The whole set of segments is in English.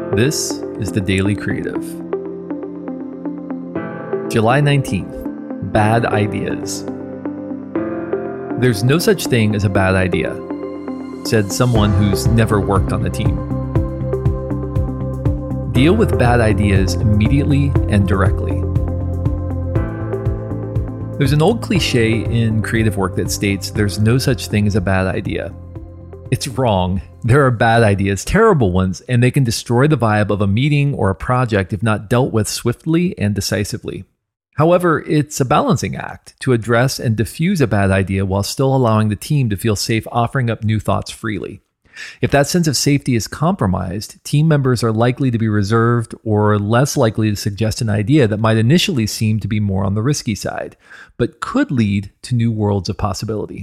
This is the Daily Creative. July 19th, Bad Ideas. There's no such thing as a bad idea, said someone who's never worked on the team. Deal with bad ideas immediately and directly. There's an old cliche in creative work that states there's no such thing as a bad idea. It's wrong. There are bad ideas, terrible ones, and they can destroy the vibe of a meeting or a project if not dealt with swiftly and decisively. However, it's a balancing act to address and diffuse a bad idea while still allowing the team to feel safe offering up new thoughts freely. If that sense of safety is compromised, team members are likely to be reserved or less likely to suggest an idea that might initially seem to be more on the risky side, but could lead to new worlds of possibility.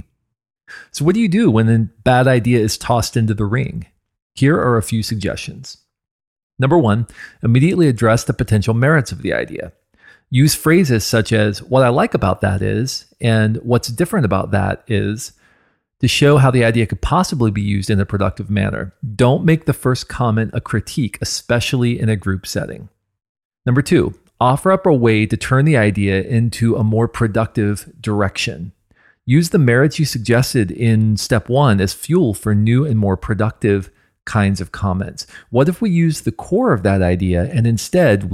So what do you do when a bad idea is tossed into the ring? Here are a few suggestions. Number 1, immediately address the potential merits of the idea. Use phrases such as, "what I like about that is," and "what's different about that is," to show how the idea could possibly be used in a productive manner. Don't make the first comment a critique, especially in a group setting. Number 2, offer up a way to turn the idea into a more productive direction. Use the merits you suggested in step 1 as fuel for new and more productive kinds of comments. What if we use the core of that idea and instead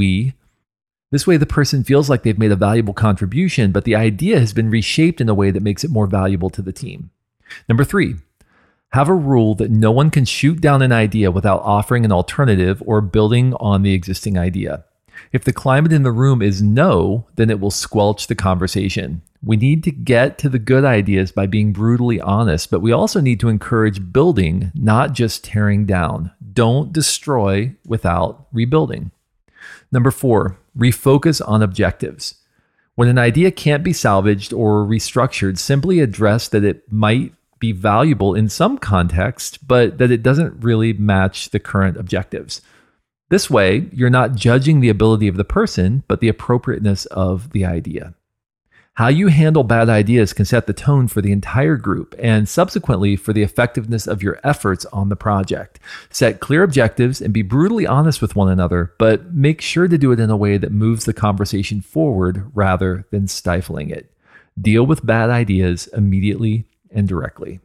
this way the person feels like they've made a valuable contribution, but the idea has been reshaped in a way that makes it more valuable to the team. Number 3, have a rule that no one can shoot down an idea without offering an alternative or building on the existing idea. If the climate in the room is no, then it will squelch the conversation. We need to get to the good ideas by being brutally honest, but we also need to encourage building, not just tearing down. Don't destroy without rebuilding. Number 4, refocus on objectives. When an idea can't be salvaged or restructured, simply address that it might be valuable in some context, but that it doesn't really match the current objectives. This way, you're not judging the ability of the person, but the appropriateness of the idea. How you handle bad ideas can set the tone for the entire group and subsequently for the effectiveness of your efforts on the project. Set clear objectives and be brutally honest with one another, but make sure to do it in a way that moves the conversation forward rather than stifling it. Deal with bad ideas immediately and directly.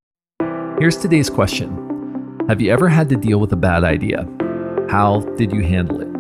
Here's today's question. Have you ever had to deal with a bad idea? How did you handle it?